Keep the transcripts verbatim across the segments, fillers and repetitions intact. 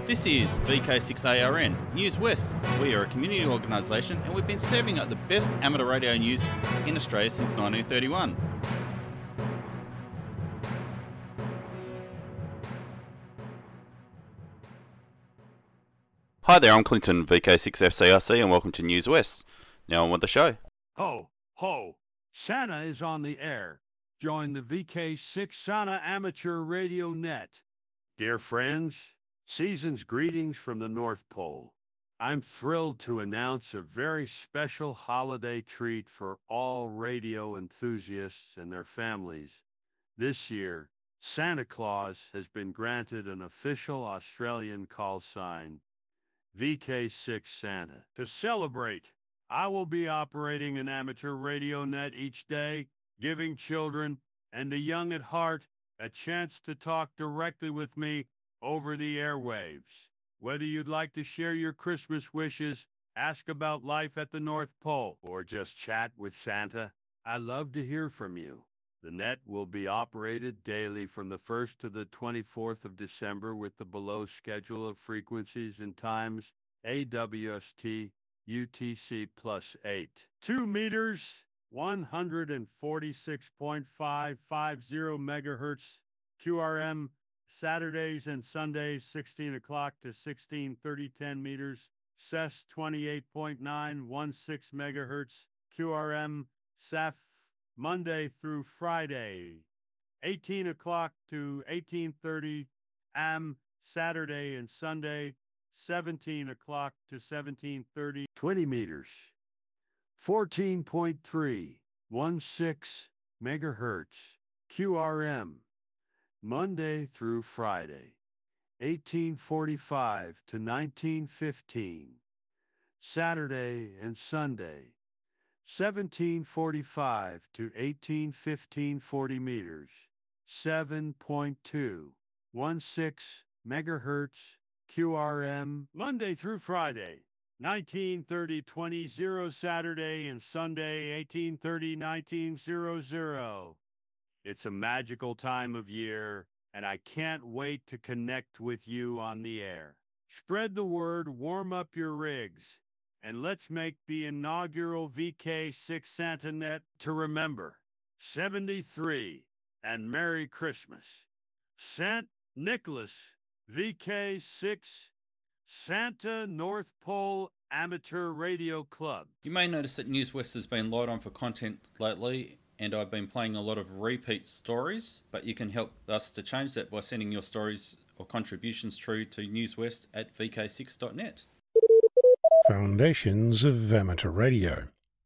This is V K six A R N, News West. We are a community organisation and we've been serving up the best amateur radio news in Australia since nineteen thirty-one. Hi there, I'm Clinton, V K six F C R C, and welcome to News West. Now on with the show. Ho, ho, Santa is on the air. Join the V K six Santa Amateur Radio Net. Dear friends, season's greetings from the North Pole. I'm thrilled to announce a very special holiday treat for all radio enthusiasts and their families. This year, Santa Claus has been granted an official Australian call sign, V K six Santa. To celebrate, I will be operating an amateur radio net each day, giving children and the young at heart a chance to talk directly with me over the airwaves. Whether you'd like to share your Christmas wishes, ask about life at the North Pole, or just chat with Santa, I'd love to hear from you. The net will be operated daily from the first to the twenty-fourth of December with the below schedule of frequencies and times: A W S T, U T C plus eight. two meters, one hundred forty-six point five five zero megahertz, Q R M, Saturdays and Sundays, sixteen o'clock to sixteen thirty, ten meters, S E S twenty-eight point nine one six megahertz, Q R M, S A F, Monday through Friday, eighteen o'clock to eighteen thirty, A M, Saturday and Sunday, seventeen o'clock to seventeen thirty, twenty meters, fourteen point three one six megahertz, Q R M, Monday through Friday, eighteen forty-five to nineteen fifteen, Saturday and Sunday, seventeen forty-five to eighteen fifteen, forty meters, seven point two one six megahertz, Q R M, Monday through Friday, nineteen thirty to twenty, Saturday and Sunday, eighteen thirty to nineteen hundred. It's a magical time of year, and I can't wait to connect with you on the air. Spread the word, warm up your rigs, and let's make the inaugural V K six Santa Net to remember. seventy-three, and Merry Christmas. Saint Nicholas, V K six Santa North Pole Amateur Radio Club. You may notice that News West has been light on for content lately, and I've been playing a lot of repeat stories, but you can help us to change that by sending your stories or contributions through to newswest at v k six dot net. Foundations of Amateur Radio.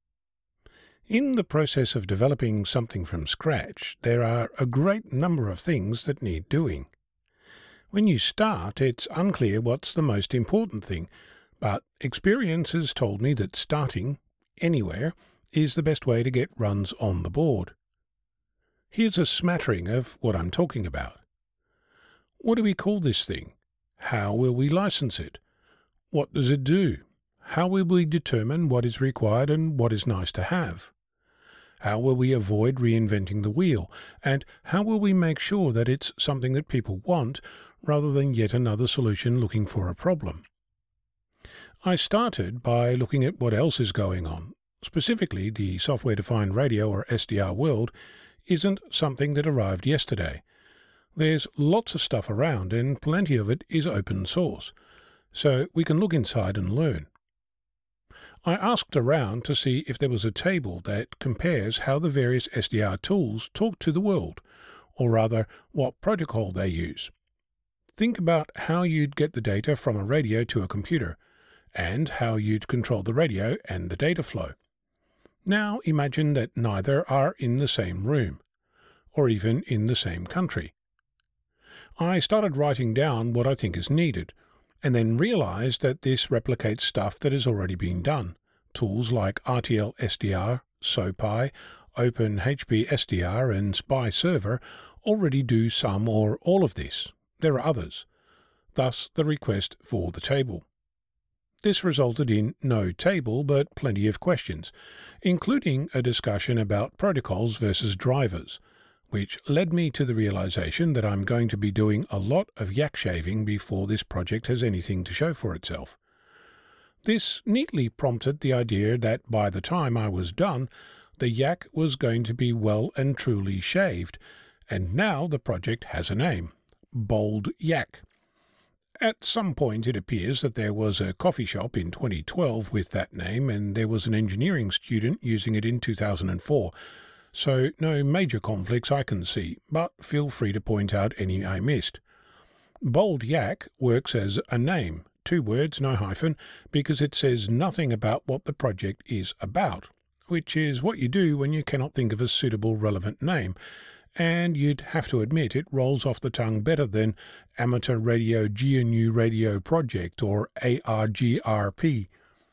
In the process of developing something from scratch, there are a great number of things that need doing. When you start, it's unclear what's the most important thing, but experience has told me that starting, anywhere, is the best way to get runs on the board. Here's a smattering of what I'm talking about. What do we call this thing? How will we license it? What does it do? How will we determine what is required and what is nice to have? How will we avoid reinventing the wheel? And how will we make sure that it's something that people want rather than yet another solution looking for a problem? I started by looking at what else is going on. Specifically, the software-defined radio or S D R world isn't something that arrived yesterday. There's lots of stuff around and plenty of it is open source, so we can look inside and learn. I asked around to see if there was a table that compares how the various S D R tools talk to the world, or rather, what protocol they use. Think about how you'd get the data from a radio to a computer, and how you'd control the radio and the data flow. Now imagine that neither are in the same room, or even in the same country. I started writing down what I think is needed, and then realized that this replicates stuff that has already been done. Tools like R T L S D R, SoPi, OpenHP S D R, and SPI Server already do some or all of this. There are others. Thus the request for the table. This resulted in no table but plenty of questions, including a discussion about protocols versus drivers. which led me to the realization that I'm going to be doing a lot of yak shaving before this project has anything to show for itself. This neatly prompted the idea that by the time I was done, the yak was going to be well and truly shaved, and now the project has a name, Bold Yak. At some point it appears that there was a coffee shop in twenty twelve with that name, and there was an engineering student using it in two thousand four, so no major conflicts I can see, but feel free to point out any I missed. Bold Yak works as a name, two words, no hyphen, because it says nothing about what the project is about, which is what you do when you cannot think of a suitable relevant name, and you'd have to admit it rolls off the tongue better than Amateur Radio G N U Radio Project or A R G R P.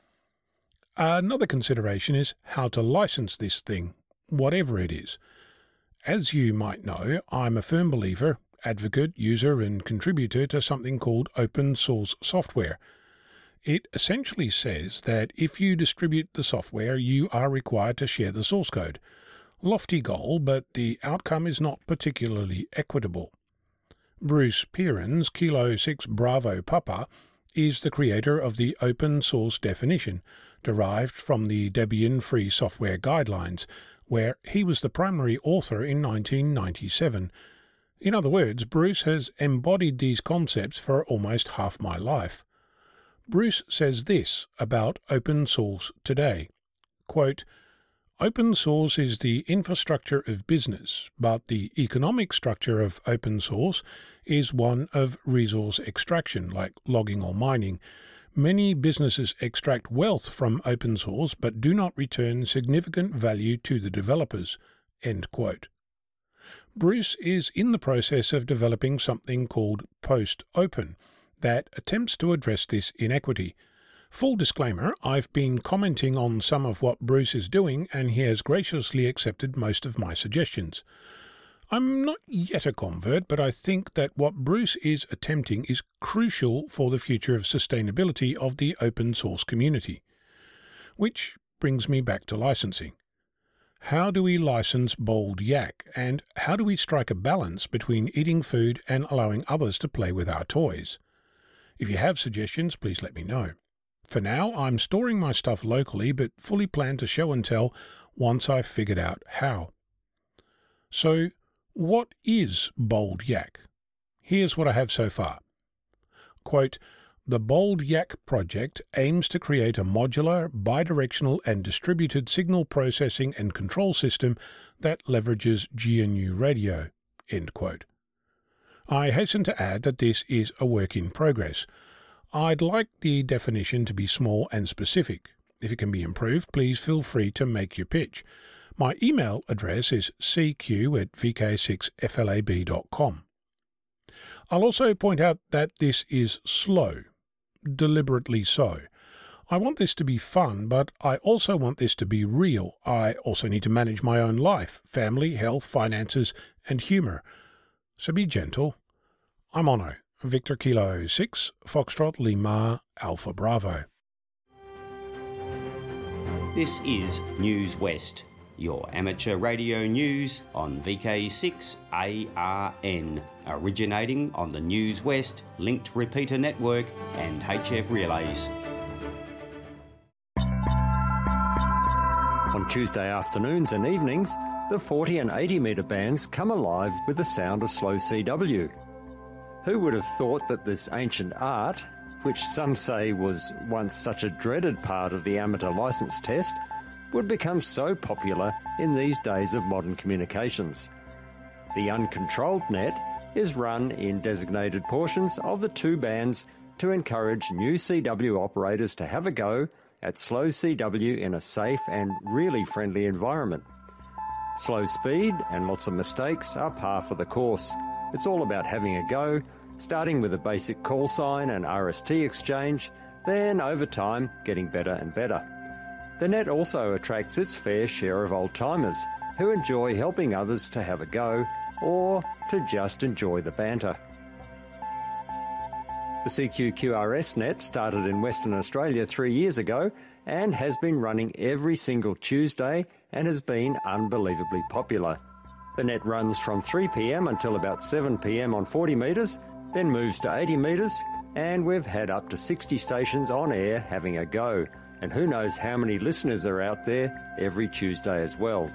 Another consideration is how to license this thing, whatever it is. As you might know, I'm a firm believer, advocate, user and contributor to something called open source software. It essentially says that if you distribute the software, you are required to share the source code. Lofty goal, but the outcome is not particularly equitable. Bruce Perens, Kilo six Bravo Papa, is the creator of the open source definition, derived from the Debian Free Software Guidelines, where he was the primary author in nineteen ninety-seven. In other words, Bruce has embodied these concepts for almost half my life. Bruce says this about open source today, quote, "Open source is the infrastructure of business, but the economic structure of open source is one of resource extraction, like logging or mining. Many businesses extract wealth from open source but do not return significant value to the developers." End quote. Bruce is in the process of developing something called Post-Open that attempts to address this inequity. Full disclaimer, I've been commenting on some of what Bruce is doing, and he has graciously accepted most of my suggestions. I'm not yet a convert, but I think that what Bruce is attempting is crucial for the future of sustainability of the open source community. Which brings me back to licensing. How do we license Bold Yak, and how do we strike a balance between eating food and allowing others to play with our toys? If you have suggestions, please let me know. For now, I'm storing my stuff locally, but fully plan to show and tell once I've figured out how. So, what is Bold Yak? Here's what I have so far. Quote, "The Bold Yak project aims to create a modular, bidirectional and distributed signal processing and control system that leverages G N U radio." End quote. I hasten to add that this is a work in progress. I'd like the definition to be small and specific. If it can be improved, please feel free to make your pitch. My email address is c q at v k six f l a b dot com. I'll also point out that this is slow, deliberately so. I want this to be fun, but I also want this to be real. I also need to manage my own life, family, health, finances, and humour. So be gentle. I'm Ono, Victor Kilo six, Foxtrot Lima, Alpha Bravo. This is News West, your amateur radio news on V K six A R N, originating on the News West linked repeater network and H F relays. On Tuesday afternoons and evenings, the forty and eighty metre bands come alive with the sound of slow C W. Who would have thought that this ancient art, which some say was once such a dreaded part of the amateur licence test, would become so popular in these days of modern communications? The uncontrolled net is run in designated portions of the two bands to encourage new C W operators to have a go at slow C W in a safe and really friendly environment. Slow speed and lots of mistakes are par for the course. It's all about having a go, starting with a basic call sign and R S T exchange, then over time getting better and better. The net also attracts its fair share of old-timers who enjoy helping others to have a go or to just enjoy the banter. The C Q Q R S net started in Western Australia three years ago and has been running every single Tuesday and has been unbelievably popular. The net runs from three p m until about seven p m on forty metres, then moves to eighty metres, and we've had up to sixty stations on air having a go. And who knows how many listeners are out there every Tuesday as well.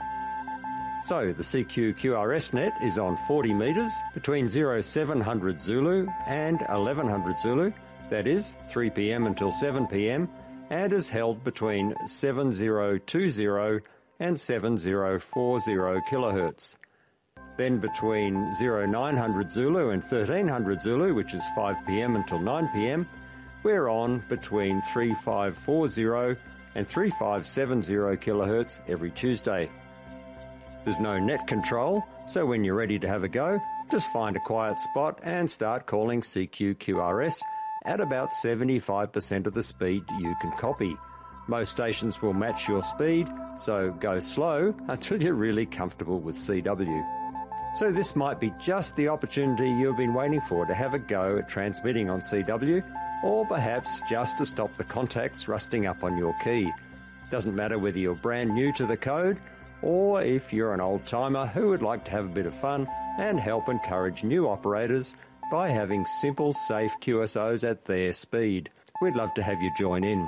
So the C Q Q R S net is on forty metres between zero seven hundred Zulu and eleven hundred Zulu, that is three p m until seven p m, and is held between seven thousand twenty and seven thousand forty kilohertz. Then between zero nine hundred Zulu and thirteen hundred Zulu, which is five p m until nine p m, we're on between three thousand five hundred forty and three thousand five hundred seventy kilohertz every Tuesday. There's no net control, so when you're ready to have a go, just find a quiet spot and start calling C Q Q R S at about seventy-five percent of the speed you can copy. Most stations will match your speed, so go slow until you're really comfortable with C W. So this might be just the opportunity you've been waiting for to have a go at transmitting on C W, or perhaps just to stop the contacts rusting up on your key. Doesn't matter whether you're brand new to the code, or if you're an old-timer who would like to have a bit of fun and help encourage new operators by having simple, safe Q S Os at their speed. We'd love to have you join in.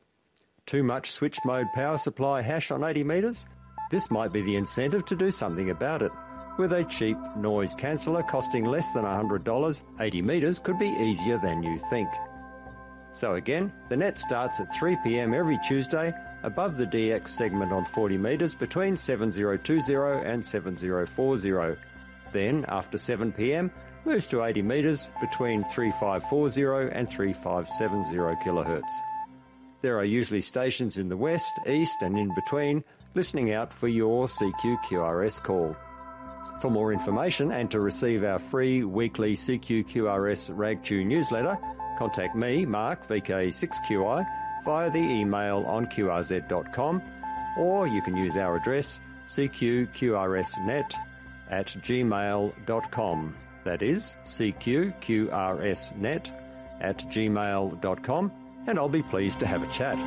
Too much switch mode power supply hash on eighty metres? This might be the incentive to do something about it. With a cheap noise canceller costing less than one hundred dollars, eighty metres could be easier than you think. So again, the net starts at three p m every Tuesday above the D X segment on forty metres between seven thousand twenty and seven thousand forty. Then, after seven p m, moves to eighty metres between three thousand five hundred forty and three thousand five hundred seventy kilohertz. There are usually stations in the west, east and in between listening out for your C Q Q R S call. For more information and to receive our free weekly C Q Q R S Ragtune newsletter, contact me, Mark, V K six Q I, via the email on q r z dot com, or you can use our address c q q r s net at gmail dot com. That is c q q r s net at gmail dot com, and I'll be pleased to have a chat.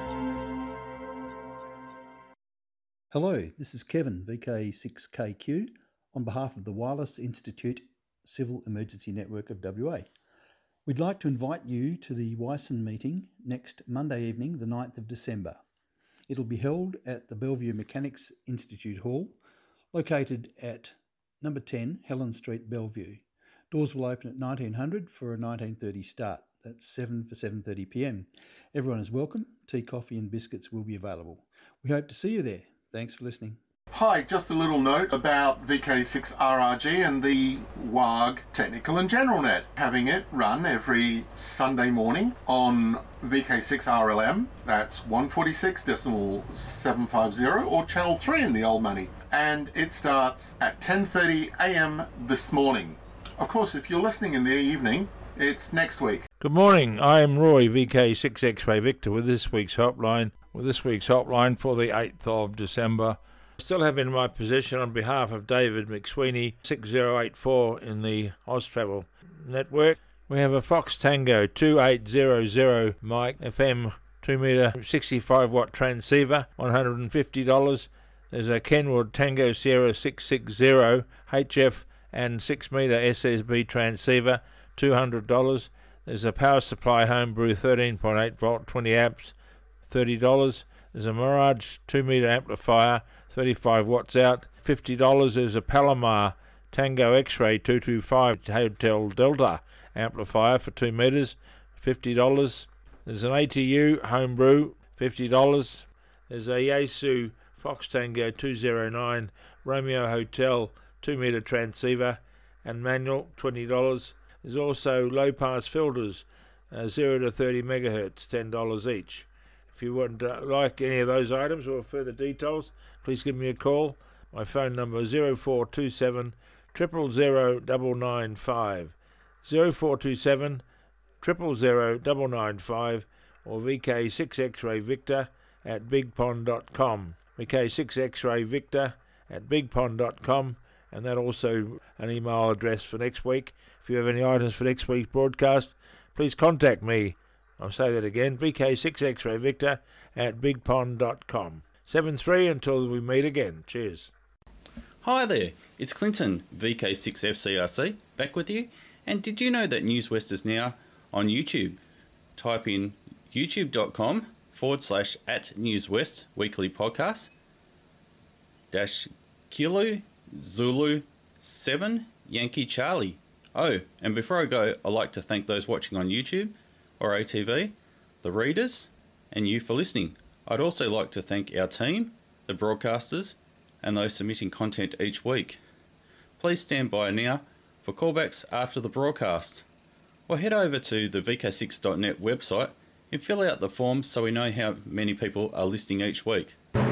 Hello, this is Kevin, V K six K Q, on behalf of the Wireless Institute Civil Emergency Network of W A. We'd like to invite you to the W I S N meeting next Monday evening, the ninth of December. It'll be held at the Bellevue Mechanics Institute Hall, located at number ten Helen Street, Bellevue. Doors will open at nineteen hundred for a nineteen thirty start. That's seven for seven thirty p m. Everyone is welcome. Tea, coffee and biscuits will be available. We hope to see you there. Thanks for listening. Hi, just a little note about V K six R R G and the W A G Technical and General Net. Having it run every Sunday morning on V K six R L M, that's one forty-six point seven five zero, or Channel three in the old money. And it starts at ten thirty a m this morning. Of course, if you're listening in the evening, it's next week. Good morning, I am Roy, V K six X-Ray Victor, with this week's hotline. With this week's hotline for the eighth of December. Still have in my possession, on behalf of David McSweeney, six zero eight four in the Austravel network, we have a Fox Tango two eight zero zero mic F M two metre sixty-five watt transceiver, one hundred fifty dollars. There's a Kenwood Tango Sierra six six zero H F and six metre S S B transceiver, two hundred dollars. There's a Power Supply Homebrew thirteen point eight volt twenty amps, thirty dollars. There's a Mirage two metre amplifier, thirty-five watts out, fifty dollars. There's a Palomar Tango X-Ray two two five Hotel Delta amplifier for two metres, fifty dollars. There's an A T U Homebrew, fifty dollars. There's a Yaesu Fox Tango two oh nine Romeo Hotel two metre transceiver and manual, twenty dollars. There's also low-pass filters, uh, zero to thirty megahertz, ten dollars each. If you would uh, like any of those items or further details, please give me a call. My phone number is zero four two seven, zero zero zero, nine nine five, zero four two seven, zero zero zero, nine nine five, or V K six X-Ray Victor at big pond dot com. V K six X-Ray Victor at big pond dot com, and that also an email address for next week. If you have any items for next week's broadcast, please contact me. I'll say that again, V K six X-Ray Victor at big pond dot com. seven three until we meet again. Cheers. Hi there, It's Clinton, V K six F C R C, back with you. And did you know that News West is now on YouTube? Type in youtube.com forward slash at News West weekly podcast dash Kilo Zulu seven Yankee Charlie. Oh, and before I go, I'd like to thank those watching on YouTube or A T V, the readers, and you for listening. I'd also like to thank our team, the broadcasters, and those submitting content each week. Please stand by now for callbacks after the broadcast, or head over to the V K six dot net website and fill out the forms so we know how many people are listening each week.